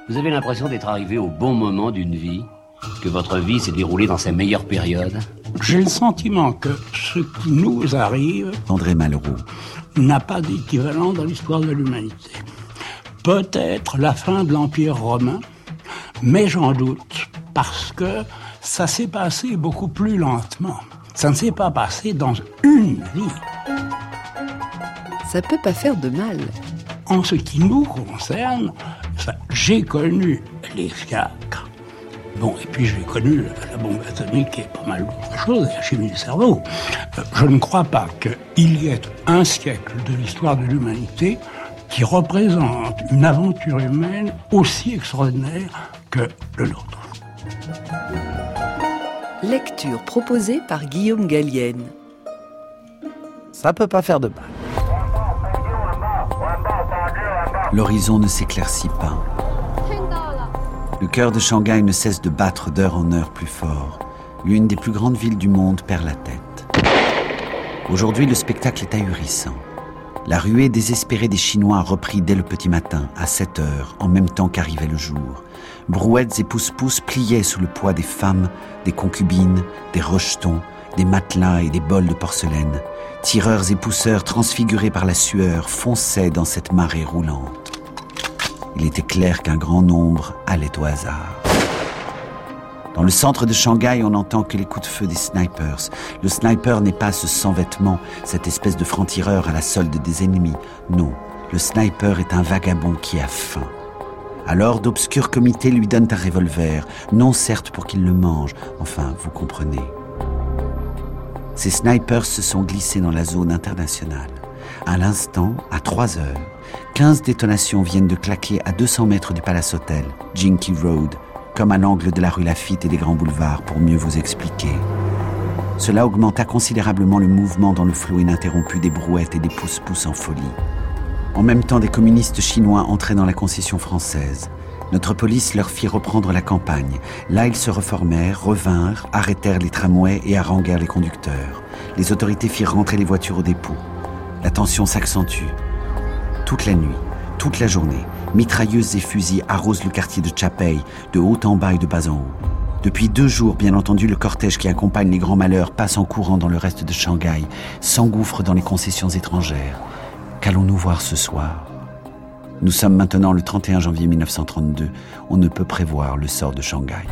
Vous avez l'impression d'être arrivé au bon moment d'une vie, que votre vie s'est déroulée dans ses meilleures périodes? J'ai le sentiment que ce qui nous arrive, André Malraux, n'a pas d'équivalent dans l'histoire de l'humanité. Peut-être la fin de l'Empire romain, mais j'en doute, parce que ça s'est passé beaucoup plus lentement. Ça ne s'est pas passé dans une vie. Ça peut pas faire de mal. En ce qui nous concerne, j'ai connu les fiacres. Bon, et puis j'ai connu la bombe atomique et pas mal d'autres choses, la chimie du cerveau. Je ne crois pas qu'il y ait un siècle de l'histoire de l'humanité qui représente une aventure humaine aussi extraordinaire que le nôtre. Lecture proposée par Guillaume Gallienne. Ça peut pas faire de mal. L'horizon ne s'éclaircit pas. Le cœur de Shanghai ne cesse de battre d'heure en heure plus fort. L'une des plus grandes villes du monde perd la tête. Aujourd'hui, le spectacle est ahurissant. La ruée désespérée des Chinois a repris dès le petit matin, à 7 heures, en même temps qu'arrivait le jour. Brouettes et pousse-pousse pliaient sous le poids des femmes, des concubines, des rejetons, des matelas et des bols de porcelaine. Tireurs et pousseurs transfigurés par la sueur fonçaient dans cette marée roulante. Il était clair qu'un grand nombre allait au hasard. Dans le centre de Shanghai, on n'entend que les coups de feu des snipers. Le sniper n'est pas ce sans-vêtements, cette espèce de franc-tireur à la solde des ennemis. Non, le sniper est un vagabond qui a faim. Alors, d'obscurs comités lui donnent un revolver, non certes pour qu'il le mange, enfin, vous comprenez. Ces snipers se sont glissés dans la zone internationale. À l'instant, à 3 heures, 15 détonations viennent de claquer à 200 mètres du Palace Hotel, Jinky Road, comme à l'angle de la rue Laffitte et des grands boulevards, pour mieux vous expliquer. Cela augmenta considérablement le mouvement dans le flot ininterrompu des brouettes et des pousse-pousse en folie. En même temps, des communistes chinois entraient dans la concession française. Notre police leur fit reprendre la campagne. Là, ils se reformèrent, revinrent, arrêtèrent les tramways et haranguèrent les conducteurs. Les autorités firent rentrer les voitures au dépôt. La tension s'accentue. Toute la nuit, toute la journée, mitrailleuses et fusils arrosent le quartier de Chapei, de haut en bas et de bas en haut. Depuis 2 jours, bien entendu, le cortège qui accompagne les grands malheurs passe en courant dans le reste de Shanghai, s'engouffre dans les concessions étrangères. Qu'allons-nous voir ce soir ? Nous sommes maintenant le 31 janvier 1932. On ne peut prévoir le sort de Shanghai.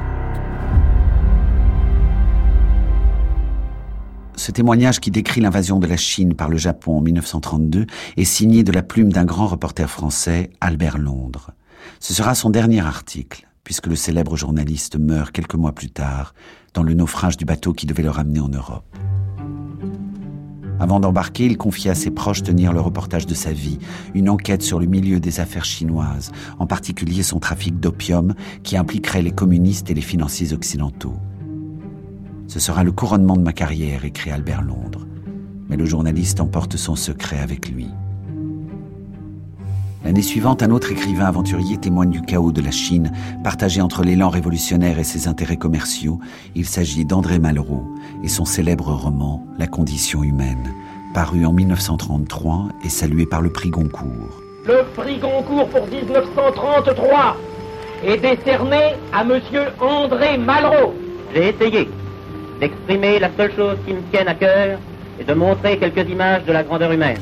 Ce témoignage qui décrit l'invasion de la Chine par le Japon en 1932 est signé de la plume d'un grand reporter français, Albert Londres. Ce sera son dernier article, puisque le célèbre journaliste meurt quelques mois plus tard dans le naufrage du bateau qui devait le ramener en Europe. Avant d'embarquer, il confiait à ses proches tenir le reportage de sa vie, une enquête sur le milieu des affaires chinoises, en particulier son trafic d'opium qui impliquerait les communistes et les financiers occidentaux. Ce sera le couronnement de ma carrière, écrit Albert Londres. Mais le journaliste emporte son secret avec lui. L'année suivante, un autre écrivain aventurier témoigne du chaos de la Chine, partagé entre l'élan révolutionnaire et ses intérêts commerciaux. Il s'agit d'André Malraux et son célèbre roman « La condition humaine », paru en 1933 et salué par le prix Goncourt. Le prix Goncourt pour 1933 est décerné à monsieur André Malraux. J'ai essayé d'exprimer la seule chose qui me tienne à cœur et de montrer quelques images de la grandeur humaine.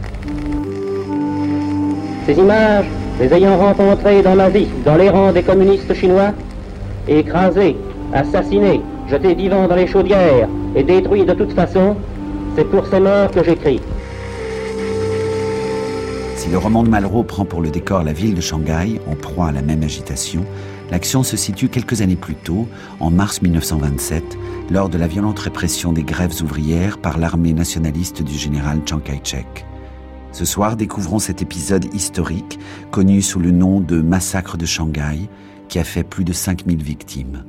Ces images, les ayant rencontrées dans ma vie, dans les rangs des communistes chinois, écrasés, assassinés, jetés vivants dans les chaudières et détruits de toute façon, c'est pour ces morts que j'écris. Si le roman de Malraux prend pour le décor la ville de Shanghai, en proie à la même agitation, l'action se situe quelques années plus tôt, en mars 1927, lors de la violente répression des grèves ouvrières par l'armée nationaliste du général Chiang Kai-shek. Ce soir, découvrons cet épisode historique, connu sous le nom de Massacre de Shanghai, qui a fait plus de 5000 victimes.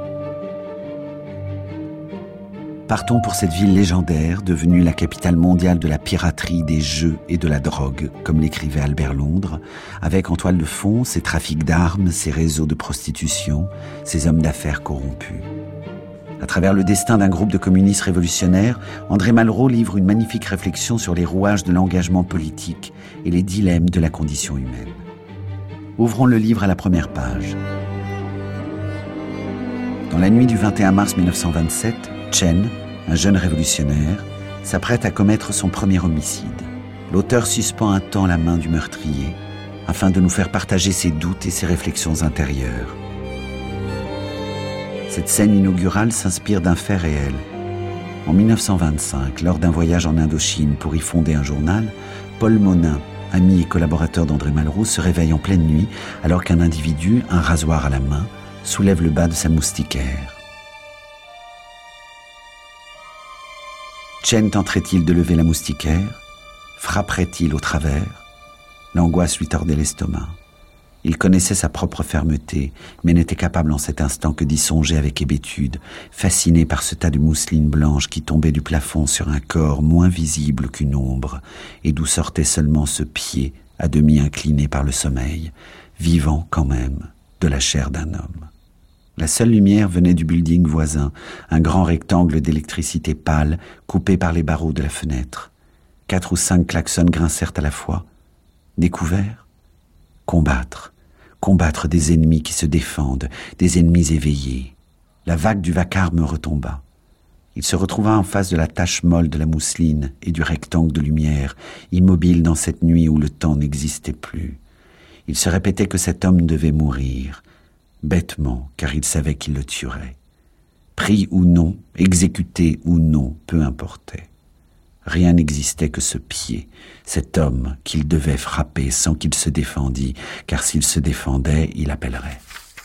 Partons pour cette ville légendaire, devenue la capitale mondiale de la piraterie, des jeux et de la drogue, comme l'écrivait Albert Londres, avec en toile de fond ses trafics d'armes, ses réseaux de prostitution, ses hommes d'affaires corrompus. À travers le destin d'un groupe de communistes révolutionnaires, André Malraux livre une magnifique réflexion sur les rouages de l'engagement politique et les dilemmes de la condition humaine. Ouvrons le livre à la première page. Dans la nuit du 21 mars 1927, Chen, un jeune révolutionnaire, s'apprête à commettre son premier homicide. L'auteur suspend un temps la main du meurtrier afin de nous faire partager ses doutes et ses réflexions intérieures. Cette scène inaugurale s'inspire d'un fait réel. En 1925, lors d'un voyage en Indochine pour y fonder un journal, Paul Monin, ami et collaborateur d'André Malraux, se réveille en pleine nuit alors qu'un individu, un rasoir à la main, soulève le bas de sa moustiquaire. Chen tenterait-il de lever la moustiquaire? Frapperait-il au travers? L'angoisse lui tordait l'estomac. Il connaissait sa propre fermeté, mais n'était capable en cet instant que d'y songer avec hébétude, fasciné par ce tas de mousseline blanche qui tombait du plafond sur un corps moins visible qu'une ombre, et d'où sortait seulement ce pied à demi incliné par le sommeil, vivant quand même de la chair d'un homme. La seule lumière venait du building voisin, un grand rectangle d'électricité pâle coupé par les barreaux de la fenêtre. 4 ou 5 klaxons grincèrent à la fois. Découvert? Combattre. Combattre des ennemis qui se défendent, des ennemis éveillés. La vague du vacarme retomba. Il se retrouva en face de la tache molle de la mousseline et du rectangle de lumière, immobile dans cette nuit où le temps n'existait plus. Il se répétait que cet homme devait mourir, bêtement, car il savait qu'il le tuerait. Pris ou non, exécuté ou non, peu importait. Rien n'existait que ce pied, cet homme qu'il devait frapper sans qu'il se défendît, car s'il se défendait, il appellerait.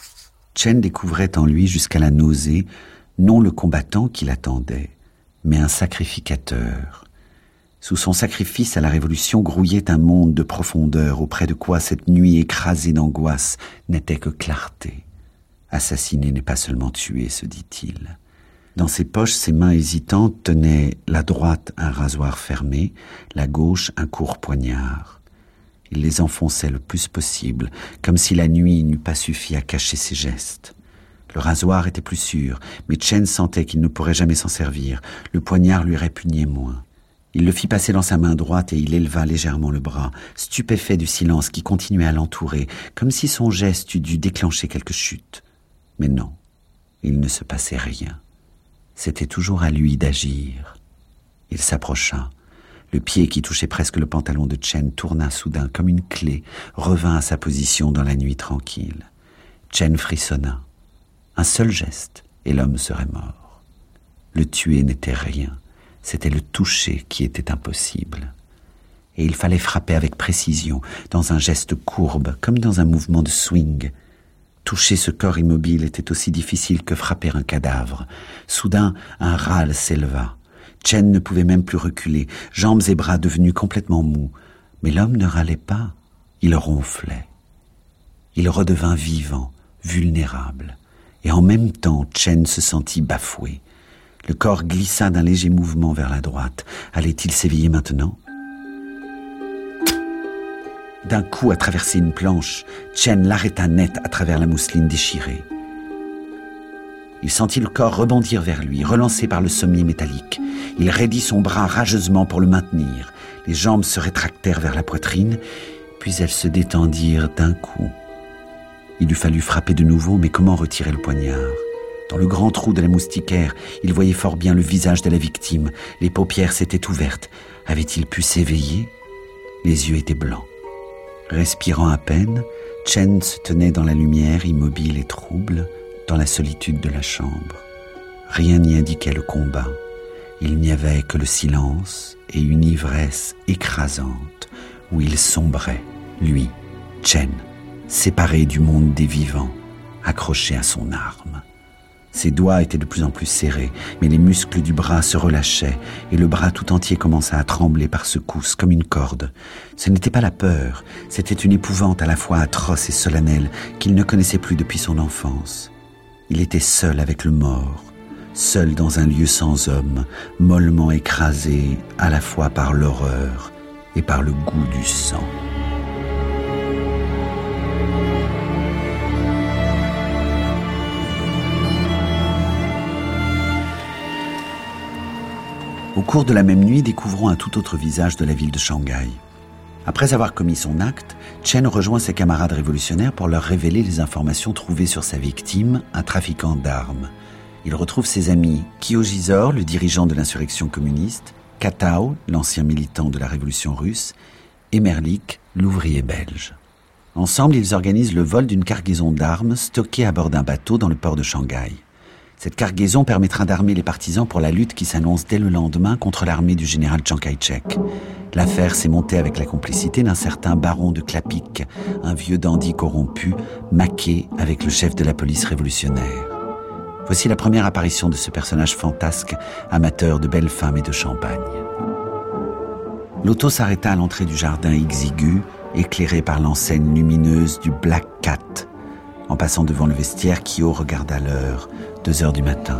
Chen découvrait en lui jusqu'à la nausée, non le combattant qui l'attendait, mais un sacrificateur. Sous son sacrifice à la Révolution grouillait un monde de profondeur, auprès de quoi cette nuit écrasée d'angoisse n'était que clarté. Assassiner n'est pas seulement tuer, se dit-il. Dans ses poches, ses mains hésitantes tenaient la droite un rasoir fermé, la gauche un court poignard. Il les enfonçait le plus possible, comme si la nuit n'eût pas suffi à cacher ses gestes. Le rasoir était plus sûr, mais Chen sentait qu'il ne pourrait jamais s'en servir. Le poignard lui répugnait moins. Il le fit passer dans sa main droite et il éleva légèrement le bras, stupéfait du silence qui continuait à l'entourer, comme si son geste eût dû déclencher quelque chute. Mais non, il ne se passait rien. C'était toujours à lui d'agir. Il s'approcha. Le pied qui touchait presque le pantalon de Chen tourna soudain comme une clé, revint à sa position dans la nuit tranquille. Chen frissonna. Un seul geste, et l'homme serait mort. Le tuer n'était rien, c'était le toucher qui était impossible. Et il fallait frapper avec précision, dans un geste courbe, comme dans un mouvement de swing. Toucher ce corps immobile était aussi difficile que frapper un cadavre. Soudain, un râle s'éleva. Chen ne pouvait même plus reculer, jambes et bras devenus complètement mous. Mais l'homme ne râlait pas, il ronflait. Il redevint vivant, vulnérable. Et en même temps, Chen se sentit bafoué. Le corps glissa d'un léger mouvement vers la droite. Allait-il s'éveiller maintenant ? D'un coup, à traverser une planche, Chen l'arrêta net à travers la mousseline déchirée. Il sentit le corps rebondir vers lui, relancé par le sommier métallique. Il raidit son bras rageusement pour le maintenir. Les jambes se rétractèrent vers la poitrine, puis elles se détendirent d'un coup. Il eût fallu frapper de nouveau, mais comment retirer le poignard ? Dans le grand trou de la moustiquaire, il voyait fort bien le visage de la victime. Les paupières s'étaient ouvertes. Avait-il pu s'éveiller ? Les yeux étaient blancs. Respirant à peine, Chen se tenait dans la lumière, immobile et trouble, dans la solitude de la chambre. Rien n'y indiquait le combat. Il n'y avait que le silence et une ivresse écrasante où il sombrait, lui, Chen, séparé du monde des vivants, accroché à son arme. Ses doigts étaient de plus en plus serrés, mais les muscles du bras se relâchaient et le bras tout entier commença à trembler par secousses comme une corde. Ce n'était pas la peur, c'était une épouvante à la fois atroce et solennelle qu'il ne connaissait plus depuis son enfance. Il était seul avec le mort, seul dans un lieu sans homme, mollement écrasé à la fois par l'horreur et par le goût du sang. Au cours de la même nuit, découvrons un tout autre visage de la ville de Shanghai. Après avoir commis son acte, Chen rejoint ses camarades révolutionnaires pour leur révéler les informations trouvées sur sa victime, un trafiquant d'armes. Il retrouve ses amis Kyo Jizor, le dirigeant de l'insurrection communiste, Katao, l'ancien militant de la révolution russe, et Merlik, l'ouvrier belge. Ensemble, ils organisent le vol d'une cargaison d'armes stockée à bord d'un bateau dans le port de Shanghai. Cette cargaison permettra d'armer les partisans pour la lutte qui s'annonce dès le lendemain contre l'armée du général Chiang Kai-shek. L'affaire s'est montée avec la complicité d'un certain baron de Klapik, un vieux dandy corrompu, maqué avec le chef de la police révolutionnaire. Voici la première apparition de ce personnage fantasque, amateur de belles femmes et de champagne. L'auto s'arrêta à l'entrée du jardin exigu, éclairé par l'enseigne lumineuse du Black Cat. En passant devant le vestiaire, Kyo regarda l'heure, 2h du matin.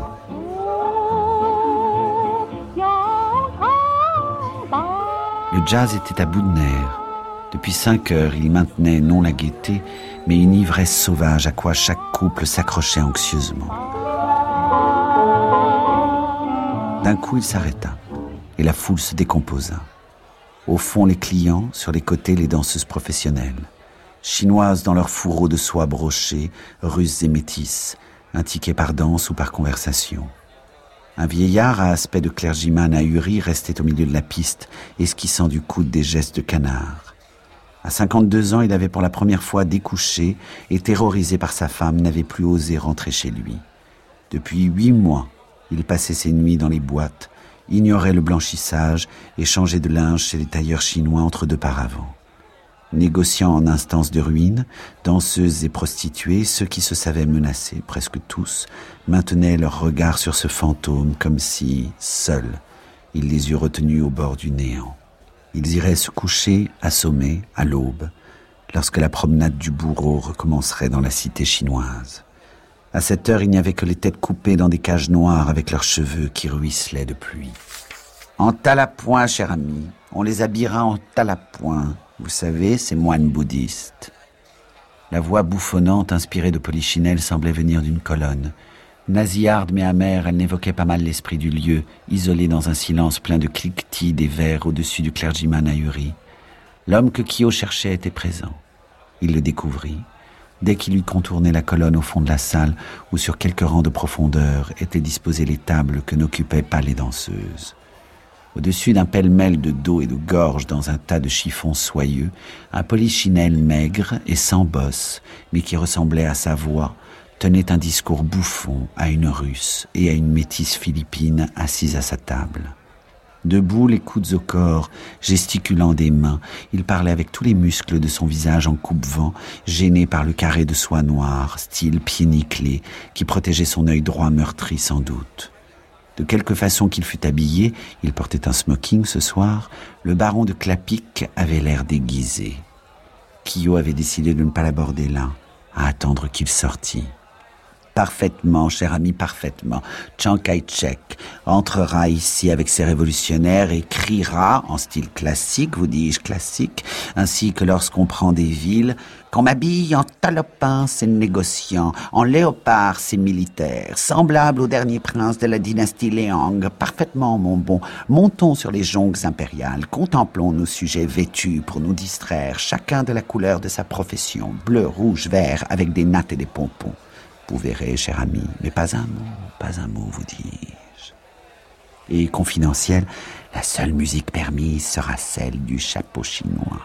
Le jazz était à bout de nerfs. Depuis 5 heures, il maintenait non la gaieté, mais une ivresse sauvage à quoi chaque couple s'accrochait anxieusement. D'un coup, il s'arrêta, et la foule se décomposa. Au fond, les clients, sur les côtés, les danseuses professionnelles. Chinoises dans leurs fourreaux de soie brochés, russes et métisses, un ticket par danse ou par conversation. Un vieillard à aspect de clergyman ahuri restait au milieu de la piste, esquissant du coude des gestes de canard. À 52 ans, il avait pour la première fois découché et, terrorisé par sa femme, n'avait plus osé rentrer chez lui. Depuis 8 mois, il passait ses nuits dans les boîtes, ignorait le blanchissage et changeait de linge chez les tailleurs chinois entre 2 paravents. Négociant en instances de ruine, danseuses et prostituées, ceux qui se savaient menacés, presque tous, maintenaient leur regard sur ce fantôme comme si, seuls, il les eût retenus au bord du néant. Ils iraient se coucher, assommés, à l'aube, lorsque la promenade du bourreau recommencerait dans la cité chinoise. À cette heure, il n'y avait que les têtes coupées dans des cages noires avec leurs cheveux qui ruisselaient de pluie. En talapoint, cher ami, on les habillera en talapoint. Vous savez, ces moines bouddhistes. La voix bouffonnante, inspirée de polichinelle, semblait venir d'une colonne. Nasillarde mais amère, elle n'évoquait pas mal l'esprit du lieu, isolé dans un silence plein de cliquetis des verres au-dessus du clergyman ahuri. L'homme que Kyo cherchait était présent. Il le découvrit, dès qu'il eut contourné la colonne au fond de la salle, où sur quelques rangs de profondeur étaient disposées les tables que n'occupaient pas les danseuses. Au-dessus d'un pêle-mêle de dos et de gorge dans un tas de chiffons soyeux, un polichinelle maigre et sans bosse, mais qui ressemblait à sa voix, tenait un discours bouffon à une Russe et à une métisse philippine assise à sa table. Debout, les coudes au corps, gesticulant des mains, il parlait avec tous les muscles de son visage en coupe-vent, gêné par le carré de soie noire, style pied nickelé, qui protégeait son œil droit meurtri sans doute. De quelque façon qu'il fût habillé, il portait un smoking ce soir, le baron de Klapik avait l'air déguisé. Kyo avait décidé de ne pas l'aborder là, à attendre qu'il sortît. Parfaitement, cher ami, parfaitement. Chiang Kai-shek entrera ici avec ses révolutionnaires et criera, en style classique, vous dis-je classique, ainsi que lorsqu'on prend des villes, qu'on m'habille en talopin, c'est négociant, en léopard, c'est militaire, semblable au dernier prince de la dynastie Liang, parfaitement, mon bon. Montons sur les jonques impériales, contemplons nos sujets vêtus pour nous distraire, chacun de la couleur de sa profession, bleu, rouge, vert, avec des nattes et des pompons. Vous verrez, cher ami, mais pas un mot, vous dis-je. Et confidentiel, la seule musique permise sera celle du chapeau chinois.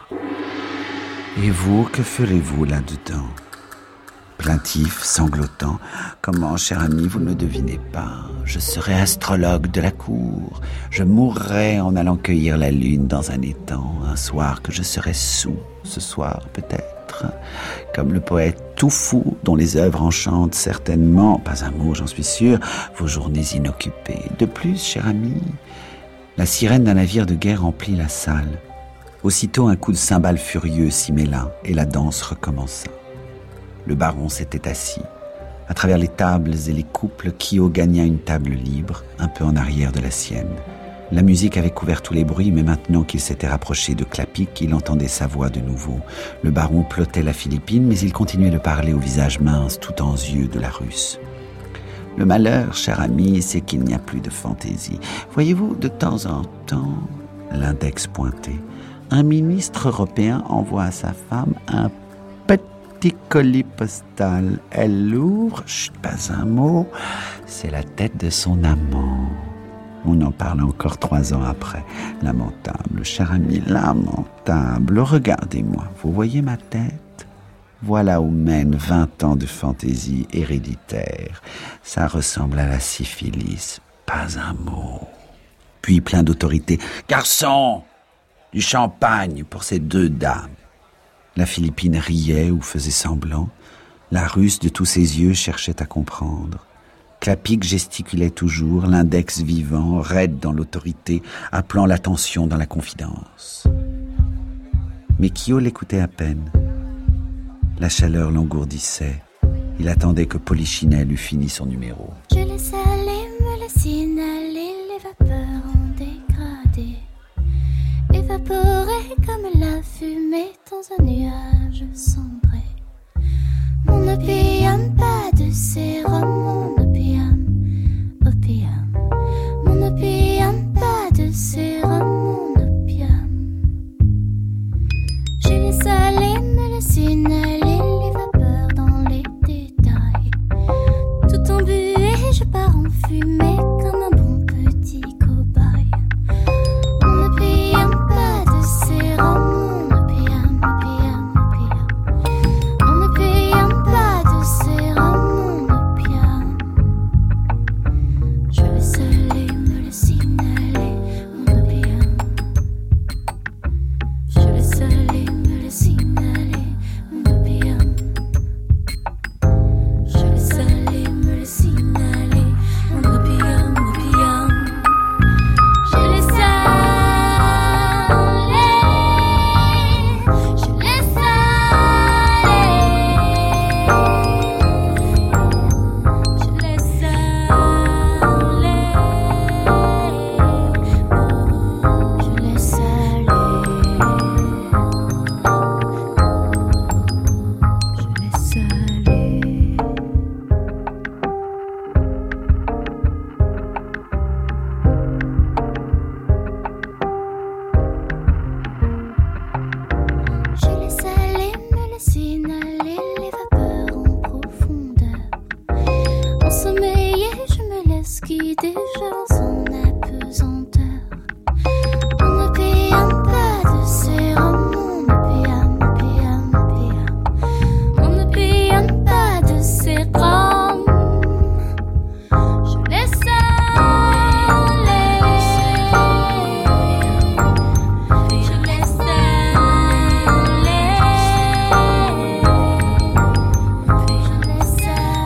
Et vous, que ferez-vous là-dedans? Plaintif, sanglotant, comment, cher ami, vous ne le devinez pas? Je serai astrologue de la cour. Je mourrai en allant cueillir la lune dans un étang, un soir que je serai soûl, ce soir peut-être, comme le poète tout fou dont les œuvres enchantent certainement, pas un mot, j'en suis sûr, vos journées inoccupées. De plus, cher ami, la sirène d'un navire de guerre emplit la salle. Aussitôt, un coup de cymbale furieux s'y mêla et la danse recommença. Le baron s'était assis. À travers les tables et les couples, Kyo gagna une table libre, un peu en arrière de la sienne. La musique avait couvert tous les bruits, mais maintenant qu'il s'était rapproché de Klapik, il entendait sa voix de nouveau. Le baron plottait la Philippine, mais il continuait de parler au visage mince, tout en yeux de la Russe. Le malheur, cher ami, c'est qu'il n'y a plus de fantaisie. Voyez-vous, de temps en temps, l'index pointé, un ministre européen envoie à sa femme un petit colis postal. Elle l'ouvre, chut, pas un mot, c'est la tête de son amant. On en parle encore 3 ans après. Lamentable, cher ami, lamentable. Regardez-moi, vous voyez ma tête ? Voilà où mènent 20 ans de fantaisie héréditaire. Ça ressemble à la syphilis, pas un mot. Puis plein d'autorité. Garçon, du champagne pour ces 2 dames. La Philippine riait ou faisait semblant. La Russe, de tous ses yeux, cherchait à comprendre. Clapic gesticulait toujours, l'index vivant, raide dans l'autorité, appelant l'attention dans la confidence. Mais Kyo l'écoutait à peine. La chaleur l'engourdissait. Il attendait que Polichinelle eût fini son numéro. Je laisse aller, me laisse inhaler, les vapeurs ont dégradé, évaporé comme la fumée dans un nuage sombré. Mon opium, pas de sérum, mon opium, opium. Mon opium, pas de sérum, mon opium. Je laisse aller, me laisse inhaler, les vapeurs dans les détails. Tout embué, je pars en fumée comme un bon petit cobaye. Mon opium, pas de sérum, mon opium, opium, opium. Mon opium, pas de sérum, mon opium. Je laisse aller, me laisse inhaler, mon opium. Je laisse aller, me laisse inhaler, mon opium. Je laisse aller, me laisse inhaler, mon opium, opium. Je laisse aller, je laisse aller, je laisse aller, me laisse inhaler, les vapeurs en profondeur. Ensommeillée, je me laisse guider vers son apesanteur. Mon opium, pas de sérum, mon opium, opium, opium. Mon opium, pas de sérum. Je laisse aller, je laisse aller, je laisse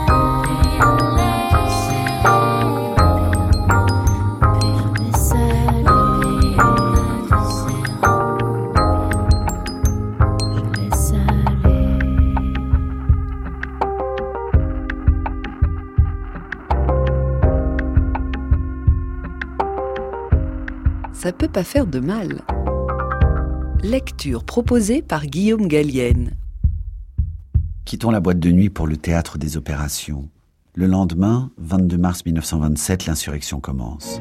Ça peut pas faire de mal. Lecture proposée par Guillaume Gallienne. Quittons la boîte de nuit pour le théâtre des opérations. Le lendemain, 22 mars 1927, l'insurrection commence.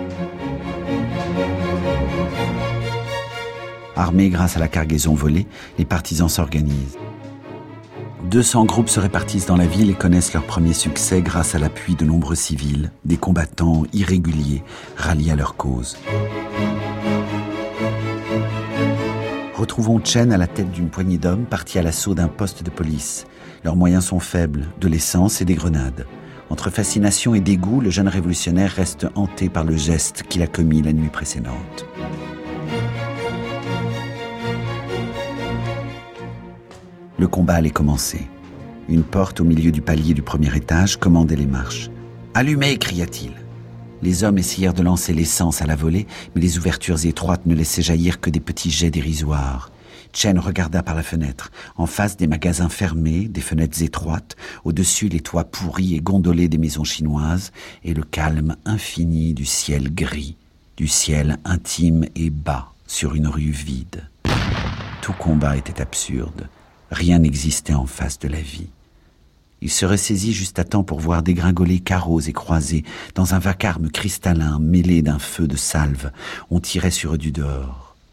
Armés grâce à la cargaison volée, les partisans s'organisent. 200 groupes se répartissent dans la ville et connaissent leur premier succès grâce à l'appui de nombreux civils, des combattants irréguliers ralliés à leur cause. Retrouvons Chen à la tête d'une poignée d'hommes partis à l'assaut d'un poste de police. Leurs moyens sont faibles, de l'essence et des grenades. Entre fascination et dégoût, le jeune révolutionnaire reste hanté par le geste qu'il a commis la nuit précédente. Le combat allait commencer. Une porte au milieu du palier du premier étage commandait les marches. « Allumez !» cria-t-il. Les hommes essayèrent de lancer l'essence à la volée, mais les ouvertures étroites ne laissaient jaillir que des petits jets dérisoires. Chen regarda par la fenêtre. En face, des magasins fermés, des fenêtres étroites, au-dessus les toits pourris et gondolés des maisons chinoises, et le calme infini du ciel gris, du ciel intime et bas sur une rue vide. Tout combat était absurde. Rien n'existait en face de la vie. Il se ressaisit juste à temps pour voir dégringoler carreaux et croisés dans un vacarme cristallin mêlé d'un feu de salve. On tirait sur eux du dehors.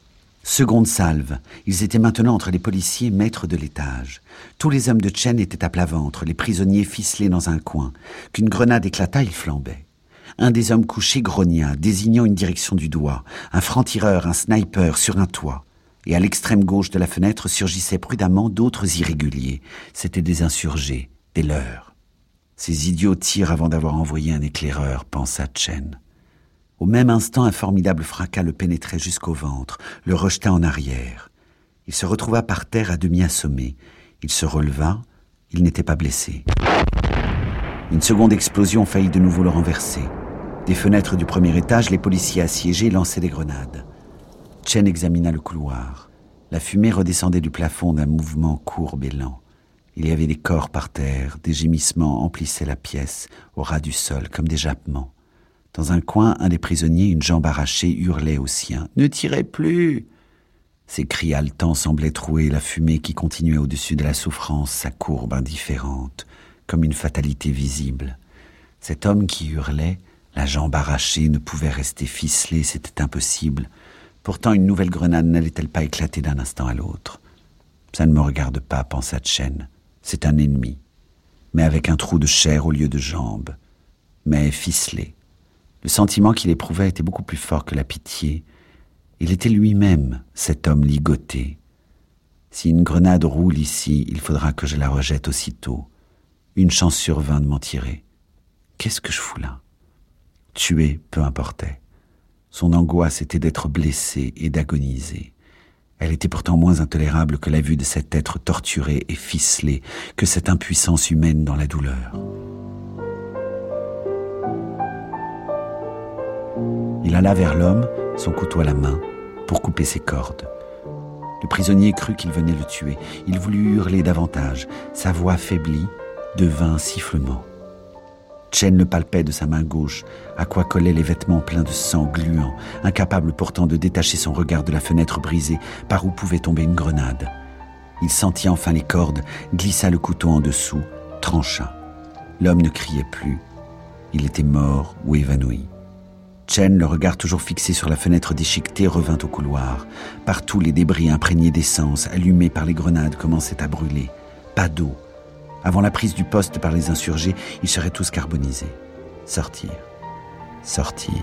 Seconde salve. Ils étaient maintenant entre les policiers maîtres de l'étage. Tous les hommes de Chen étaient à plat ventre, les prisonniers ficelés dans un coin. Qu'une grenade éclata, ils flambaient. Un des hommes couchés grogna, désignant une direction du doigt. Un franc-tireur, un sniper, sur un toit. Et à l'extrême gauche de la fenêtre surgissaient prudemment d'autres irréguliers. C'étaient des insurgés, des leurs. Ces idiots tirent avant d'avoir envoyé un éclaireur, pensa Chen. Au même instant, un formidable fracas le pénétrait jusqu'au ventre, le rejeta en arrière. Il se retrouva par terre à demi assommé. Il se releva, il n'était pas blessé. Une seconde explosion faillit de nouveau le renverser. Des fenêtres du premier étage, les policiers assiégés lançaient des grenades. Chen examina le couloir. La fumée redescendait du plafond d'un mouvement courbe et lent. Il y avait des corps par terre, des gémissements emplissaient la pièce, au ras du sol, comme des jappements. Dans un coin, un des prisonniers, une jambe arrachée, hurlait au sien. « Ne tirez plus !» Ses cris haletants semblaient trouer la fumée qui continuait au-dessus de la souffrance, sa courbe indifférente, comme une fatalité visible. Cet homme qui hurlait, la jambe arrachée, ne pouvait rester ficelé, c'était impossible. Pourtant, une nouvelle grenade n'allait-elle pas éclater d'un instant à l'autre ? « Ça ne me regarde pas, pensa Chen. C'est un ennemi, mais avec un trou de chair au lieu de jambe, mais ficelé. » Le sentiment qu'il éprouvait était beaucoup plus fort que la pitié. Il était lui-même, cet homme ligoté. Si une grenade roule ici, il faudra que je la rejette aussitôt. Une chance sur 20 de m'en tirer. Qu'est-ce que je fous là ? Tuer, peu importait. Son angoisse était d'être blessé et d'agoniser. Elle était pourtant moins intolérable que la vue de cet être torturé et ficelé, que cette impuissance humaine dans la douleur. Il alla vers l'homme, son couteau à la main, pour couper ses cordes. Le prisonnier crut qu'il venait le tuer. Il voulut hurler davantage. Sa voix faiblit, devint un sifflement. Chen le palpait de sa main gauche, à quoi collaient les vêtements pleins de sang gluant, incapable pourtant de détacher son regard de la fenêtre brisée, par où pouvait tomber une grenade. Il sentit enfin les cordes, glissa le couteau en dessous, trancha. L'homme ne criait plus. Il était mort ou évanoui. Chen, le regard toujours fixé sur la fenêtre déchiquetée, revint au couloir. Partout, les débris imprégnés d'essence, allumés par les grenades, commençaient à brûler. Pas d'eau. Avant la prise du poste par les insurgés, ils seraient tous carbonisés. Sortir. Sortir.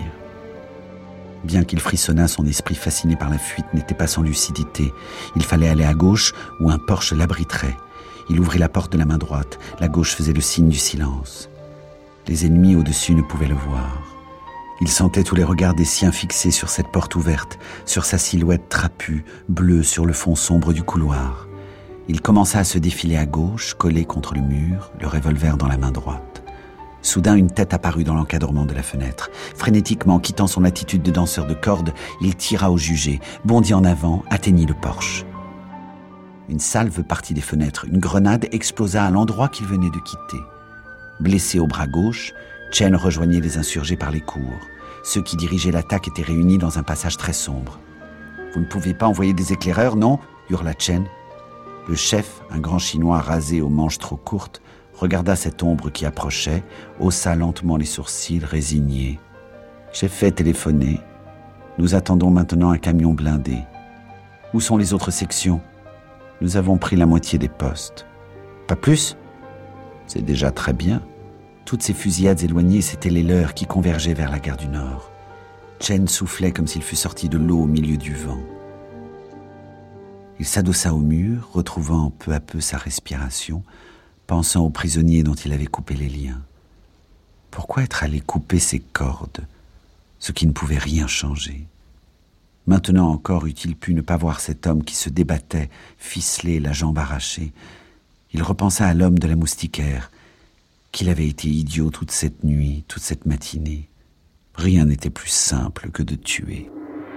Bien qu'il frissonnât, son esprit fasciné par la fuite n'était pas sans lucidité. Il fallait aller à gauche, où un porche l'abriterait. Il ouvrit la porte de la main droite. La gauche faisait le signe du silence. Les ennemis au-dessus ne pouvaient le voir. Il sentait tous les regards des siens fixés sur cette porte ouverte, sur sa silhouette trapue, bleue sur le fond sombre du couloir. Il commença à se défiler à gauche, collé contre le mur, le revolver dans la main droite. Soudain, une tête apparut dans l'encadrement de la fenêtre. Frénétiquement, quittant son attitude de danseur de corde, il tira au jugé, bondit en avant, atteignit le porche. Une salve partit des fenêtres, une grenade explosa à l'endroit qu'il venait de quitter. Blessé au bras gauche, Chen rejoignait les insurgés par les cours. Ceux qui dirigeaient l'attaque étaient réunis dans un passage très sombre. « Vous ne pouvez pas envoyer des éclaireurs, non ?» hurla Chen. Le chef, un grand chinois rasé aux manches trop courtes, regarda cette ombre qui approchait, haussa lentement les sourcils, résigné. « J'ai fait téléphoner. Nous attendons maintenant un camion blindé. Où sont les autres sections ? Nous avons pris la moitié des postes. Pas plus ? C'est déjà très bien. » Toutes ces fusillades éloignées, c'étaient les leurs qui convergeaient vers la gare du Nord. Chen soufflait comme s'il fût sorti de l'eau au milieu du vent. Il s'adossa au mur, retrouvant peu à peu sa respiration, pensant aux prisonniers dont il avait coupé les liens. Pourquoi être allé couper ses cordes, ce qui ne pouvait rien changer ? Maintenant encore eût-il pu ne pas voir cet homme qui se débattait, ficelé, la jambe arrachée. Il repensa à l'homme de la moustiquaire, qu'il avait été idiot toute cette nuit, toute cette matinée. Rien n'était plus simple que de tuer.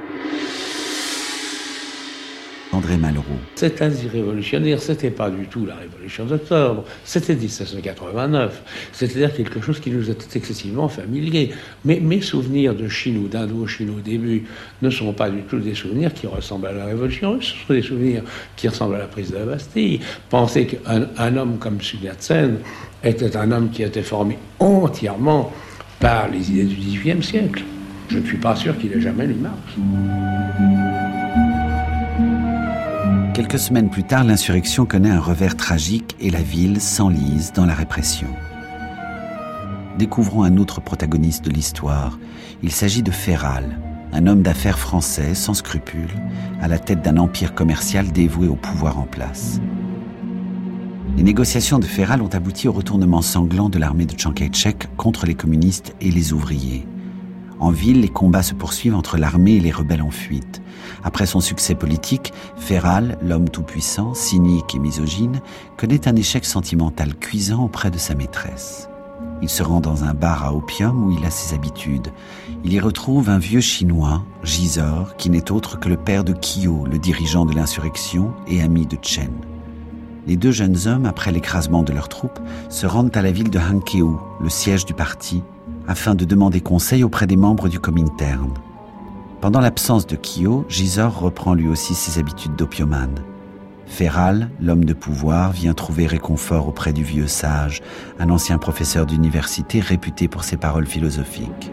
André Malraux. Cette Asie révolutionnaire, c'était pas du tout la Révolution d'octobre, c'était 1789. C'est-à-dire quelque chose qui nous était excessivement familier. Mais mes souvenirs de Chine ou d'Indochine au début ne sont pas du tout des souvenirs qui ressemblent à la Révolution russe, ce sont des souvenirs qui ressemblent à la prise de la Bastille. Pensez qu'un homme comme Sun Yat-sen était un homme qui était formé entièrement par les idées du XVIIIe siècle. Je ne suis pas sûr qu'il ait jamais lu Marx. Quelques semaines plus tard, l'insurrection connaît un revers tragique et la ville s'enlise dans la répression. Découvrons un autre protagoniste de l'histoire. Il s'agit de Féral, un homme d'affaires français sans scrupules, à la tête d'un empire commercial dévoué au pouvoir en place. Les négociations de Féral ont abouti au retournement sanglant de l'armée de Chiang Kai-shek contre les communistes et les ouvriers. En ville, les combats se poursuivent entre l'armée et les rebelles en fuite. Après son succès politique, Féral, l'homme tout-puissant, cynique et misogyne, connaît un échec sentimental cuisant auprès de sa maîtresse. Il se rend dans un bar à opium où il a ses habitudes. Il y retrouve un vieux chinois, Gisor, qui n'est autre que le père de Kyo, le dirigeant de l'insurrection et ami de Chen. Les deux jeunes hommes, après l'écrasement de leurs troupes, se rendent à la ville de Hankeu, le siège du parti, afin de demander conseil auprès des membres du Comintern. Pendant l'absence de Kyo, Gisor reprend lui aussi ses habitudes d'opiumane. Féral, l'homme de pouvoir, vient trouver réconfort auprès du vieux sage, un ancien professeur d'université réputé pour ses paroles philosophiques.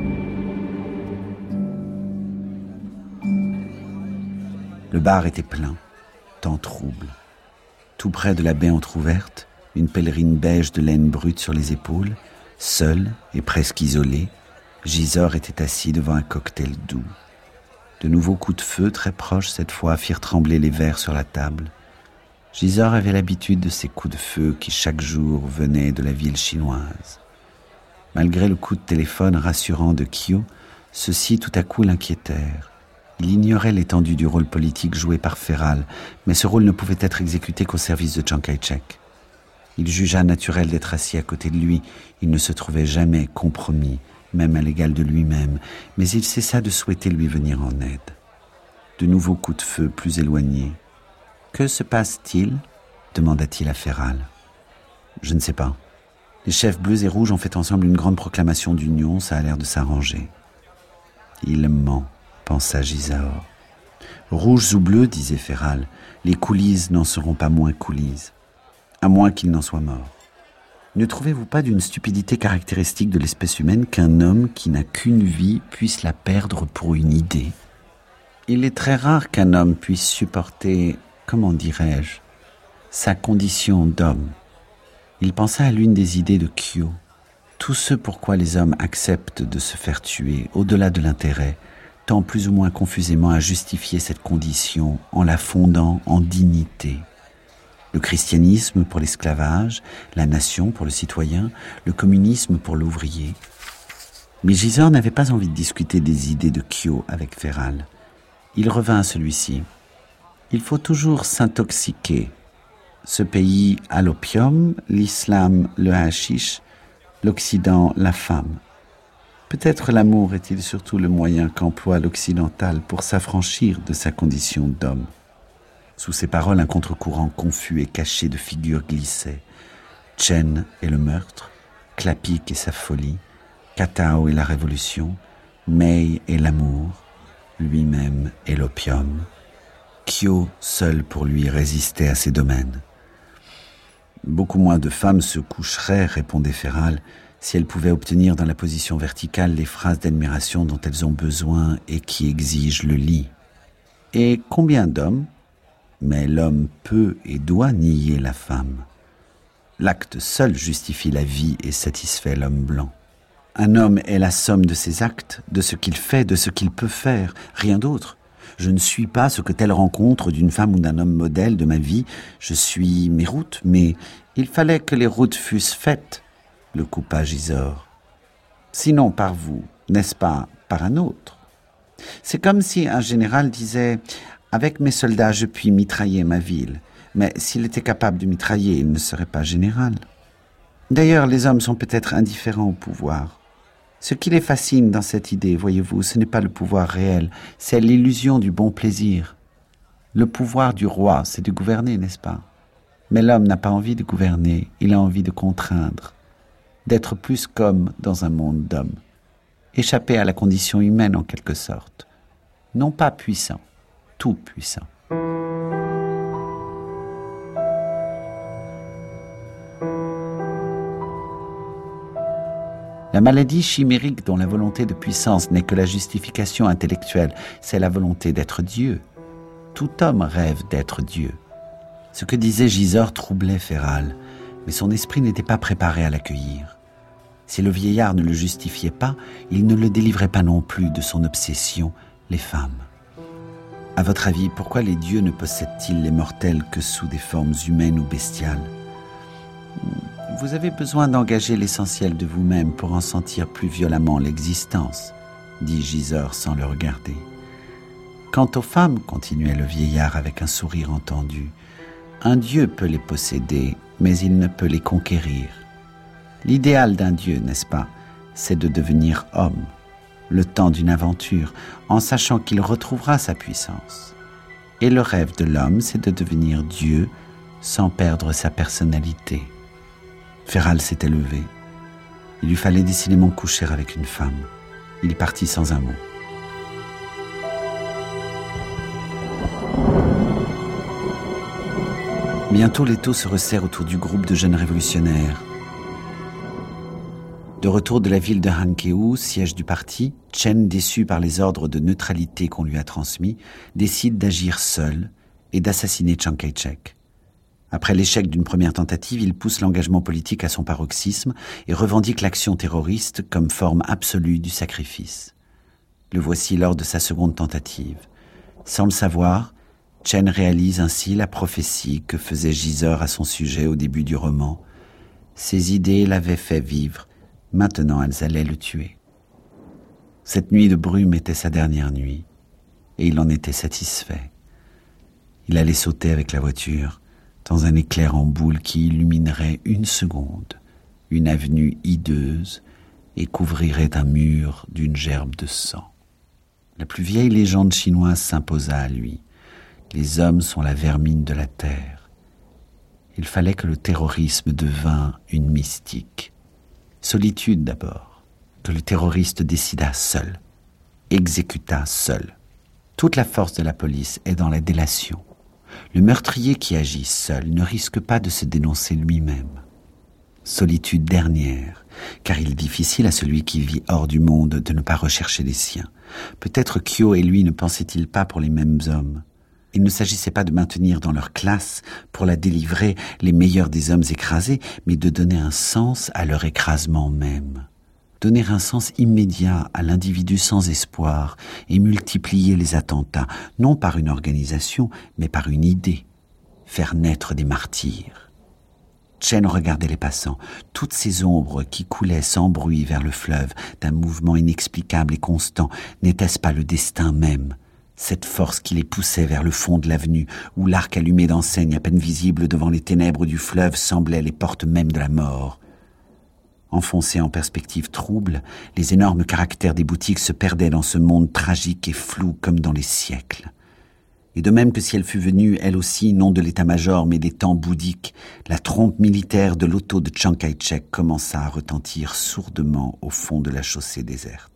Le bar était plein, temps trouble. Tout près de la baie entr'ouverte, une pèlerine beige de laine brute sur les épaules, seul et presque isolé, Gisor était assis devant un cocktail doux. De nouveaux coups de feu, très proches cette fois, firent trembler les verres sur la table. Gisor avait l'habitude de ces coups de feu qui chaque jour venaient de la ville chinoise. Malgré le coup de téléphone rassurant de Kyo, ceux-ci tout à coup l'inquiétèrent. Il ignorait l'étendue du rôle politique joué par Féral, mais ce rôle ne pouvait être exécuté qu'au service de Chiang Kai-shek. Il jugea naturel d'être assis à côté de lui. Il ne se trouvait jamais compromis, même à l'égal de lui-même, mais il cessa de souhaiter lui venir en aide. De nouveaux coups de feu plus éloignés. « Que se passe-t-il » demanda-t-il à Féral. « Je ne sais pas. Les chefs bleus et rouges ont fait ensemble une grande proclamation d'union, ça a l'air de s'arranger. »« Il ment, » pensa Gisor. « Rouges ou bleus, disait Féral, les coulisses n'en seront pas moins coulisses, à moins qu'il n'en soit mort. Ne trouvez-vous pas d'une stupidité caractéristique de l'espèce humaine qu'un homme qui n'a qu'une vie puisse la perdre pour une idée ? Il est très rare qu'un homme puisse supporter, comment dirais-je, sa condition d'homme. Il pensa à l'une des idées de Kyo. Tout ce pourquoi les hommes acceptent de se faire tuer, au-delà de l'intérêt, tend plus ou moins confusément à justifier cette condition en la fondant en dignité. Le christianisme pour l'esclavage, la nation pour le citoyen, le communisme pour l'ouvrier. Mais Gisor n'avait pas envie de discuter des idées de Kyo avec Féral. Il revint à celui-ci. Il faut toujours s'intoxiquer. Ce pays a l'opium, l'islam le hashish, l'Occident la femme. Peut-être l'amour est-il surtout le moyen qu'emploie l'occidental pour s'affranchir de sa condition d'homme. Sous ces paroles, un contre-courant confus et caché de figures glissait. Chen et le meurtre, Klapik et sa folie, Katao et la révolution, Mei et l'amour, lui-même et l'opium. Kyo, seul pour lui, résistait à ces domaines. Beaucoup moins de femmes se coucheraient, répondait Féral, si elles pouvaient obtenir dans la position verticale les phrases d'admiration dont elles ont besoin et qui exigent le lit. Et combien d'hommes ? Mais l'homme peut et doit nier la femme. L'acte seul justifie la vie et satisfait l'homme blanc. Un homme est la somme de ses actes, de ce qu'il fait, de ce qu'il peut faire, rien d'autre. Je ne suis pas ce que telle rencontre d'une femme ou d'un homme modèle de ma vie. Je suis mes routes, mais il fallait que les routes fussent faites, le coupa Gisor. Sinon par vous, n'est-ce pas par un autre ? C'est comme si un général disait « Avec mes soldats, je puis mitrailler ma ville. » Mais s'il était capable de mitrailler, il ne serait pas général. D'ailleurs, les hommes sont peut-être indifférents au pouvoir. Ce qui les fascine dans cette idée, voyez-vous, ce n'est pas le pouvoir réel, c'est l'illusion du bon plaisir. Le pouvoir du roi, c'est de gouverner, n'est-ce pas ? Mais l'homme n'a pas envie de gouverner, il a envie de contraindre, d'être plus qu'homme dans un monde d'hommes, échapper à la condition humaine en quelque sorte. Non pas puissant, tout puissant. La maladie chimérique dont la volonté de puissance n'est que la justification intellectuelle, c'est la volonté d'être Dieu. Tout homme rêve d'être Dieu. Ce que disait Gisors troublait Féral, mais son esprit n'était pas préparé à l'accueillir. Si le vieillard ne le justifiait pas, il ne le délivrait pas non plus de son obsession, les femmes. À votre avis, pourquoi les dieux ne possèdent-ils les mortels que sous des formes humaines ou bestiales ? Vous avez besoin d'engager l'essentiel de vous-même pour en sentir plus violemment l'existence, dit Gisors sans le regarder. Quant aux femmes, continuait le vieillard avec un sourire entendu, un dieu peut les posséder, mais il ne peut les conquérir. L'idéal d'un dieu, n'est-ce pas, c'est de devenir homme, le temps d'une aventure, en sachant qu'il retrouvera sa puissance. Et le rêve de l'homme, c'est de devenir Dieu sans perdre sa personnalité. Féral s'était levé. Il lui fallait décidément coucher avec une femme. Il partit sans un mot. Bientôt, l'étau se resserre autour du groupe de jeunes révolutionnaires. De retour de la ville de Hankeu, siège du parti, Chen, déçu par les ordres de neutralité qu'on lui a transmis, décide d'agir seul et d'assassiner Chiang Kai-shek. Après l'échec d'une première tentative, il pousse l'engagement politique à son paroxysme et revendique l'action terroriste comme forme absolue du sacrifice. Le voici lors de sa seconde tentative. Sans le savoir, Chen réalise ainsi la prophétie que faisait Gisors à son sujet au début du roman. Ses idées l'avaient fait vivre, maintenant elles allaient le tuer. Cette nuit de brume était sa dernière nuit, et il en était satisfait. Il allait sauter avec la voiture dans un éclair en boule qui illuminerait une seconde, une avenue hideuse, et couvrirait un mur d'une gerbe de sang. La plus vieille légende chinoise s'imposa à lui. Les hommes sont la vermine de la terre. Il fallait que le terrorisme devînt une mystique. Solitude d'abord, que le terroriste décida seul, exécuta seul. Toute la force de la police est dans la délation. Le meurtrier qui agit seul ne risque pas de se dénoncer lui-même. Solitude dernière, car il est difficile à celui qui vit hors du monde de ne pas rechercher les siens. Peut-être Kyo et lui ne pensaient-ils pas pour les mêmes hommes. Il ne s'agissait pas de maintenir dans leur classe, pour la délivrer, les meilleurs des hommes écrasés, mais de donner un sens à leur écrasement même. Donner un sens immédiat à l'individu sans espoir et multiplier les attentats, non par une organisation, mais par une idée. Faire naître des martyrs. Chen regardait les passants, toutes ces ombres qui coulaient sans bruit vers le fleuve, d'un mouvement inexplicable et constant, n'était-ce pas le destin même ? Cette force qui les poussait vers le fond de l'avenue, où l'arc allumé d'enseigne à peine visible devant les ténèbres du fleuve semblait les portes mêmes de la mort. Enfoncés en perspective trouble, les énormes caractères des boutiques se perdaient dans ce monde tragique et flou comme dans les siècles. Et de même que si elle fût venue, elle aussi, non de l'état-major, mais des temps bouddhiques, la trompe militaire de l'auto de Chiang Kai-shek commença à retentir sourdement au fond de la chaussée déserte.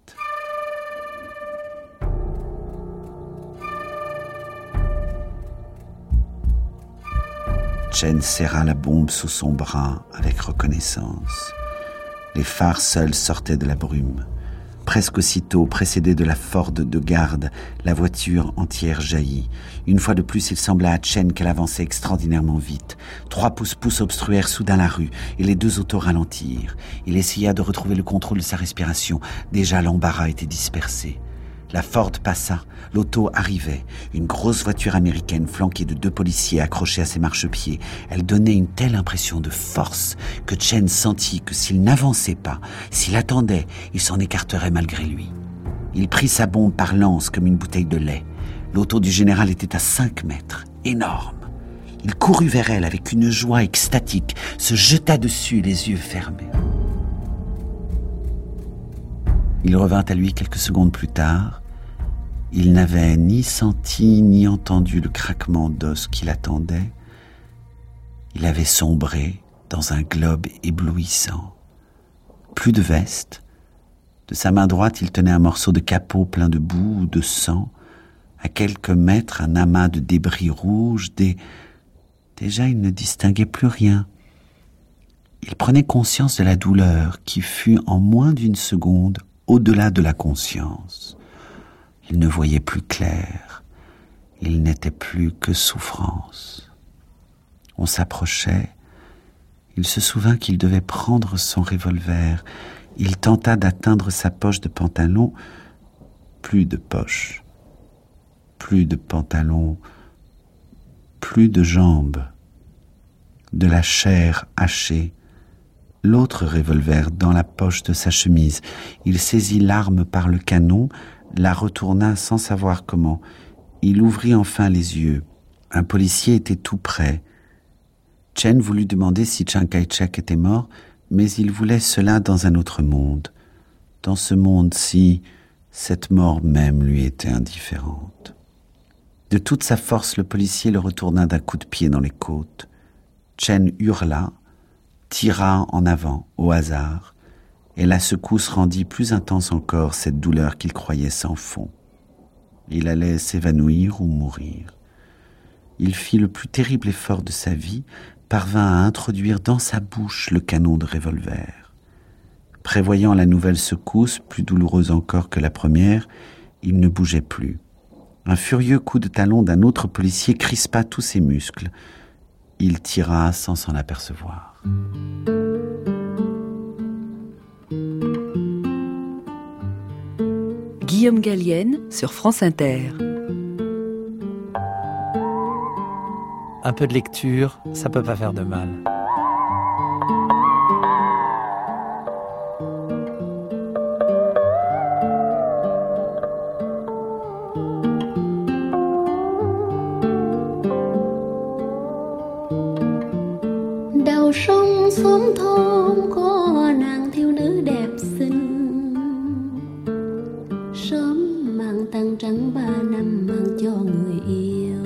Chen serra la bombe sous son bras avec reconnaissance. Les phares seuls sortaient de la brume. Presque aussitôt, précédé de la Ford de garde, la voiture entière jaillit. Une fois de plus, il sembla à Chen qu'elle avançait extraordinairement vite. 3 pouces-pouces obstruèrent soudain la rue, et les 2 autos ralentirent. Il essaya de retrouver le contrôle de sa respiration. Déjà, l'embarras était dispersé. La Ford passa, l'auto arrivait, une grosse voiture américaine flanquée de 2 policiers accrochés à ses marchepieds. Elle donnait une telle impression de force que Chen sentit que s'il n'avançait pas, s'il attendait, il s'en écarterait malgré lui. Il prit sa bombe par l'anse comme une bouteille de lait. L'auto du général était à 5 mètres, énorme. Il courut vers elle avec une joie extatique, se jeta dessus les yeux fermés. Il revint à lui quelques secondes plus tard. Il n'avait ni senti ni entendu le craquement d'os qui l'attendait. Il avait sombré dans un globe éblouissant. Plus de veste. De sa main droite, il tenait un morceau de capot plein de boue ou de sang. À quelques mètres, un amas de débris rouges. Déjà, il ne distinguait plus rien. Il prenait conscience de la douleur qui fut en moins d'une seconde au-delà de la conscience. Il ne voyait plus clair. Il n'était plus que souffrance. On s'approchait. Il se souvint qu'il devait prendre son revolver. Il tenta d'atteindre sa poche de pantalon. Plus de poche. Plus de pantalon. Plus de jambes. De la chair hachée. L'autre revolver dans la poche de sa chemise. Il saisit l'arme par le canon, la retourna sans savoir comment. Il ouvrit enfin les yeux. Un policier était tout près. Chen voulut demander si Chiang Kai-shek était mort, mais il voulait cela dans un autre monde. Dans ce monde-ci, cette mort même lui était indifférente. De toute sa force, le policier le retourna d'un coup de pied dans les côtes. Chen hurla, tira en avant, au hasard, et la secousse rendit plus intense encore cette douleur qu'il croyait sans fond. Il allait s'évanouir ou mourir. Il fit le plus terrible effort de sa vie, parvint à introduire dans sa bouche le canon de revolver. Prévoyant la nouvelle secousse, plus douloureuse encore que la première, il ne bougeait plus. Un furieux coup de talon d'un autre policier crispa tous ses muscles. Il tira sans s'en apercevoir. Guillaume Gallienne sur France Inter. Un peu de lecture, ça peut pas faire de mal. Đầu sông xóm thôn có nàng thiếu nữ đẹp xinh, sớm mang tang trắng 3 năm mang cho người yêu.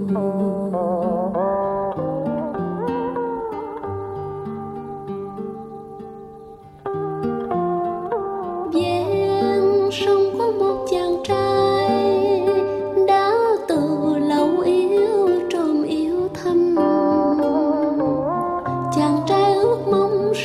Ven sông có một chàng trai đã từ lâu yêu trộm yêu thầm. Chàng trai ước mong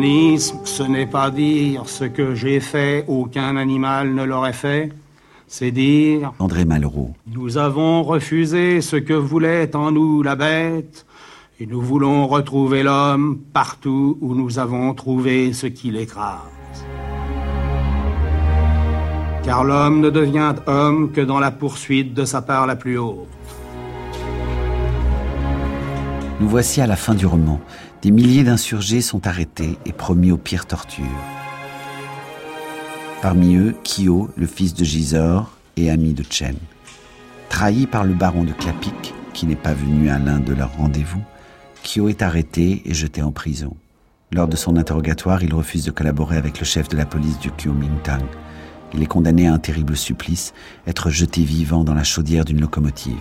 L'humanisme, ce n'est pas dire ce que j'ai fait, aucun animal ne l'aurait fait. C'est dire... André Malraux. Nous avons refusé ce que voulait en nous la bête, et nous voulons retrouver l'homme partout où nous avons trouvé ce qui l'écrase. Car l'homme ne devient homme que dans la poursuite de sa part la plus haute. Nous voici à la fin du roman. Des milliers d'insurgés sont arrêtés et promis aux pires tortures. Parmi eux, Kyo, le fils de Gisors et ami de Chen. Trahi par le baron de Clapic, qui n'est pas venu à l'un de leurs rendez-vous, Kyo est arrêté et jeté en prison. Lors de son interrogatoire, il refuse de collaborer avec le chef de la police du Kuomintang. Il est condamné à un terrible supplice, être jeté vivant dans la chaudière d'une locomotive.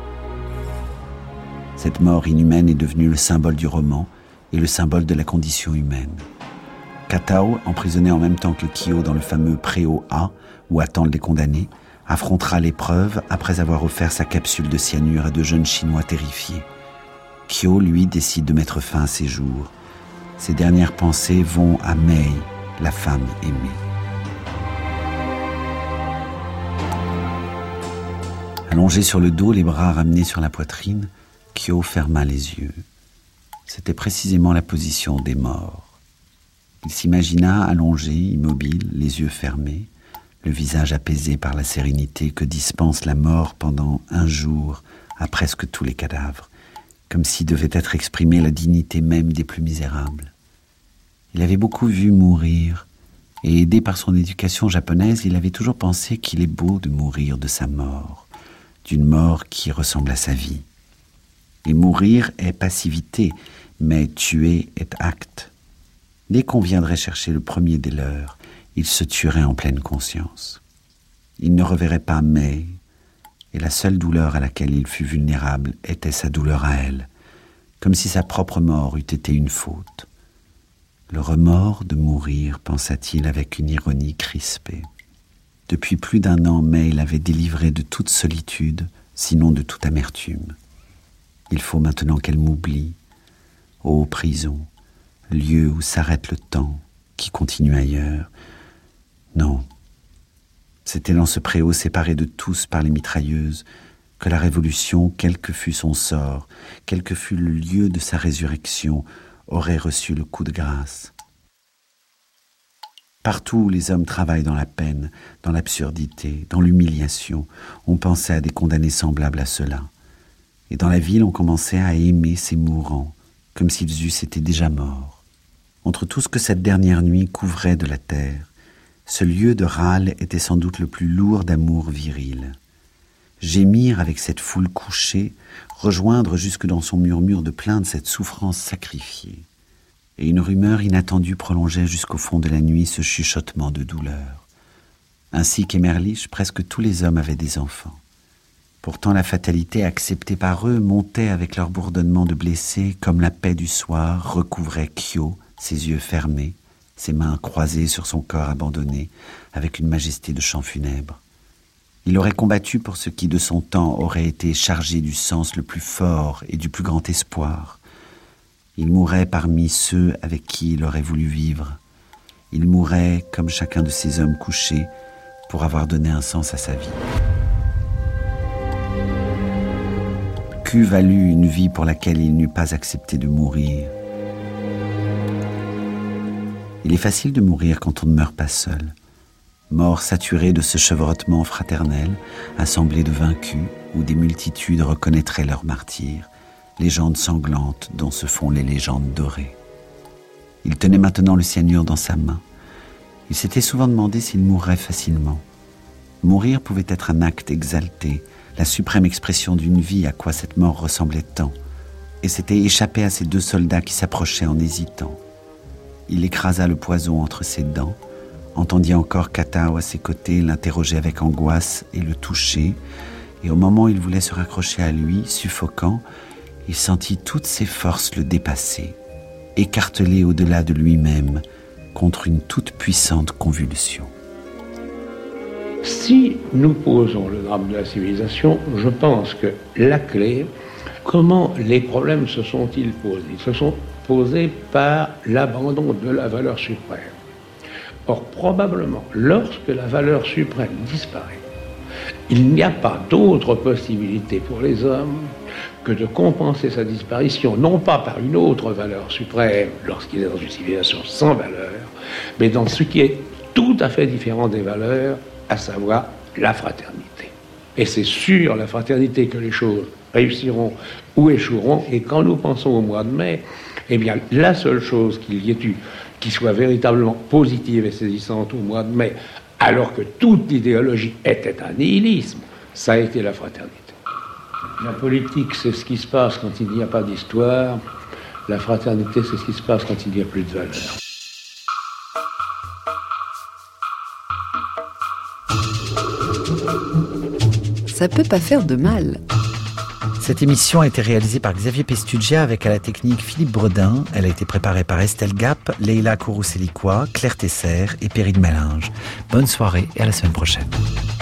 Cette mort inhumaine est devenue le symbole du roman et le symbole de la condition humaine. Katao, emprisonné en même temps que Kyo dans le fameux préau A, où attendent les condamnés, affrontera l'épreuve après avoir offert sa capsule de cyanure à 2 jeunes Chinois terrifiés. Kyo, lui, décide de mettre fin à ses jours. Ses dernières pensées vont à Mei, la femme aimée. Allongé sur le dos, les bras ramenés sur la poitrine, Kyo ferma les yeux. C'était précisément la position des morts. Il s'imagina allongé, immobile, les yeux fermés, le visage apaisé par la sérénité que dispense la mort pendant un jour à presque tous les cadavres, comme si devait être exprimée la dignité même des plus misérables. Il avait beaucoup vu mourir, et aidé par son éducation japonaise, il avait toujours pensé qu'il est beau de mourir de sa mort, d'une mort qui ressemble à sa vie. Et mourir est passivité, mais tuer est acte. Dès qu'on viendrait chercher le premier des leurs, il se tuerait en pleine conscience. Il ne reverrait pas Mei, et la seule douleur à laquelle il fut vulnérable était sa douleur à elle, comme si sa propre mort eût été une faute. Le remords de mourir, pensa-t-il avec une ironie crispée. Depuis plus d'1 an, Mei l'avait délivré de toute solitude, sinon de toute amertume. Il faut maintenant qu'elle m'oublie. Ô prison, lieu où s'arrête le temps, qui continue ailleurs. Non, c'était dans ce préau séparé de tous par les mitrailleuses que la Révolution, quel que fût son sort, quel que fût le lieu de sa résurrection, aurait reçu le coup de grâce. Partout où les hommes travaillent dans la peine, dans l'absurdité, dans l'humiliation, on pensait à des condamnés semblables à ceux-là. Et dans la ville, on commençait à aimer ces mourants, comme s'ils eussent été déjà morts. Entre tout ce que cette dernière nuit couvrait de la terre, ce lieu de râle était sans doute le plus lourd d'amour viril. Gémir avec cette foule couchée, rejoindre jusque dans son murmure de plainte cette souffrance sacrifiée. Et une rumeur inattendue prolongeait jusqu'au fond de la nuit ce chuchotement de douleur. Ainsi qu'Emerlich, presque tous les hommes avaient des enfants. Pourtant la fatalité acceptée par eux montait avec leur bourdonnement de blessés comme la paix du soir recouvrait Kyo, ses yeux fermés, ses mains croisées sur son corps abandonné, avec une majesté de chant funèbre. Il aurait combattu pour ce qui de son temps aurait été chargé du sens le plus fort et du plus grand espoir. Il mourrait parmi ceux avec qui il aurait voulu vivre. Il mourrait comme chacun de ces hommes couchés pour avoir donné un sens à sa vie. Qu'eût valu une vie pour laquelle il n'eût pas accepté de mourir? Il est facile de mourir quand on ne meurt pas seul. Mort saturée de ce chevrotement fraternel, assemblée de vaincus, où des multitudes reconnaîtraient leurs martyrs, légendes sanglantes dont se font les légendes dorées. Il tenait maintenant le cyanure dans sa main. Il s'était souvent demandé s'il mourrait facilement. Mourir pouvait être un acte exalté, la suprême expression d'une vie à quoi cette mort ressemblait tant, et s'était échappé à ces 2 soldats qui s'approchaient en hésitant. Il écrasa le poison entre ses dents, entendit encore Katao à ses côtés l'interroger avec angoisse et le toucher, et au moment où il voulait se raccrocher à lui, suffocant, il sentit toutes ses forces le dépasser, écartelé au-delà de lui-même contre une toute puissante convulsion. Si nous posons le drame de la civilisation, je pense que la clé, comment les problèmes se sont-ils posés? Ils se sont posée par l'abandon de la valeur suprême. Or, probablement, lorsque la valeur suprême disparaît, il n'y a pas d'autre possibilité pour les hommes que de compenser sa disparition, non pas par une autre valeur suprême, lorsqu'il est dans une civilisation sans valeur, mais dans ce qui est tout à fait différent des valeurs, à savoir la fraternité. Et c'est sur la fraternité que les choses réussiront ou échoueront, et quand nous pensons au mois de mai, eh bien, la seule chose qu'il y ait eu qui soit véritablement positive et saisissante au mois de mai, alors que toute l'idéologie était un nihilisme, ça a été la fraternité. La politique, c'est ce qui se passe quand il n'y a pas d'histoire. La fraternité, c'est ce qui se passe quand il n'y a plus de valeur. Ça peut pas faire de mal. Cette émission a été réalisée par Xavier Pestugia avec à la technique Philippe Bredin. Elle a été préparée par Estelle Gap, Leila Kourousseliquois, Claire Tesser et Perrine Mélinge. Bonne soirée et à la semaine prochaine.